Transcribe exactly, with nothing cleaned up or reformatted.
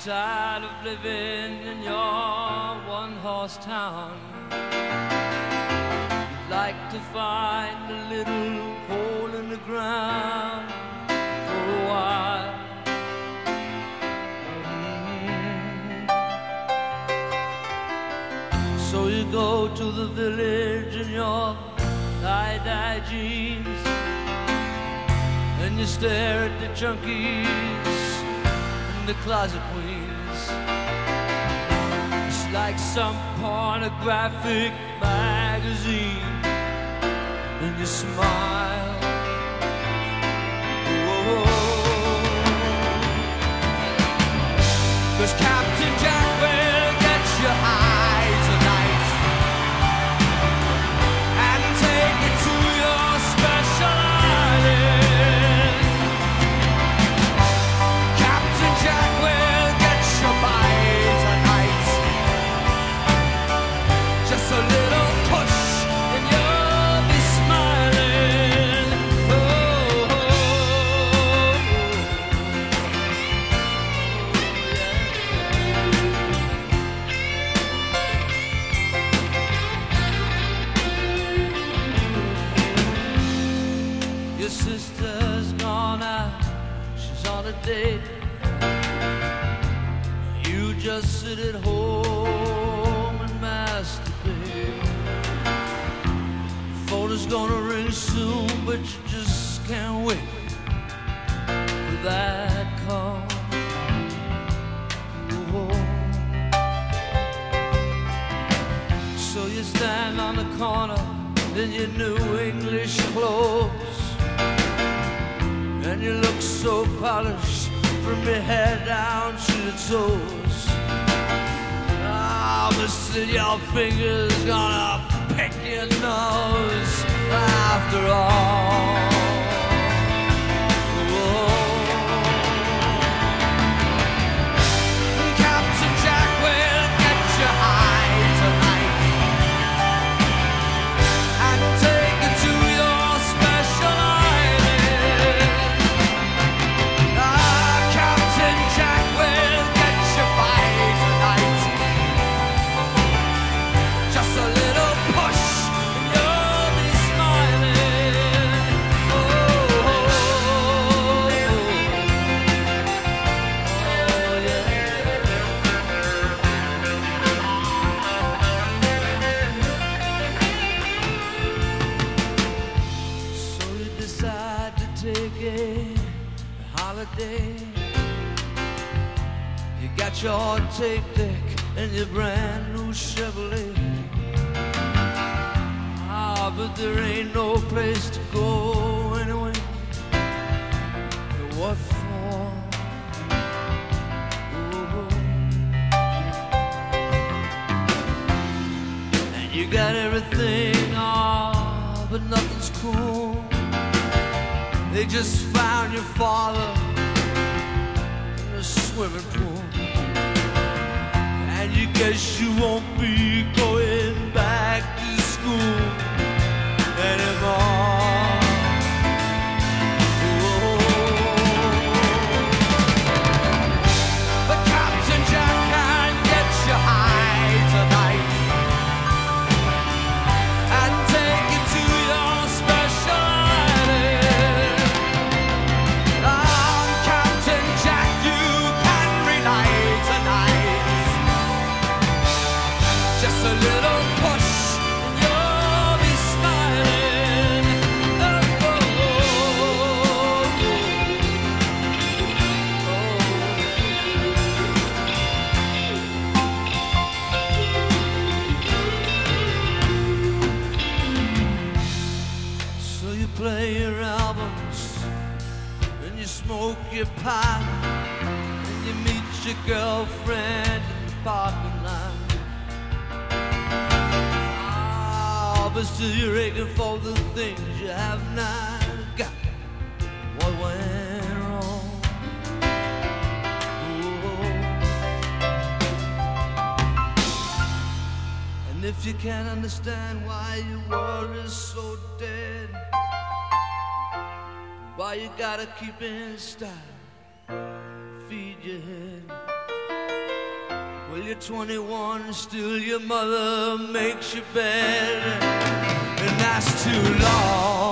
tired of living in your one-horse town. You'd like to find a little hole in the ground for a while. Mm-hmm. So you go to the village in your tie-dye jeans, and you stare at the junkies and the closet queens. It's like some pornographic magazine, and you smile. Whoa. 'Cause Captain Jack will get your eye tonight and take you to your special island. Captain Jack will get your bite tonight. Just a little push and you'll be smiling. Oh, oh, yeah. Your sister's gone out, she's on a date. You just sit at home and masturbate. Phone is gonna ring soon, but you just can't wait for that call. Whoa. So you stand on the corner in your new English clothes, and you look so polished from your head down to your toes. Ah, but still your fingers gonna pick your nose after all. Whoa. Captain Jack will get your eye tonight and take you to your special island. Ah, Captain Jack will get your bite tonight. Just a little push and you'll be smiling. Oh, oh, oh, yeah. So you decide to take a holiday. You got your tape deck and your brand new Chevrolet. Ah, but there ain't no place to go anyway. What for? Oh. And you got everything, ah, but nothing's cool. They just found your father in a swimming pool, and you guess you won't be going back to school anymore. Oh. But Captain Jack can get you high tonight and take you to your special island. On Captain Jack you can relight tonight. Just a little push and you'll be smiling. Oh, oh, oh. So you play your albums and you smoke your pipe and you meet your girlfriend in the parking lot. Ah, but still you're aching for the things you have not got. What went wrong? Oh. And if you can't understand why your world is so dead, why you gotta keep in style, feed your head. you're twenty-one, still your mother makes your bed, and that's too long.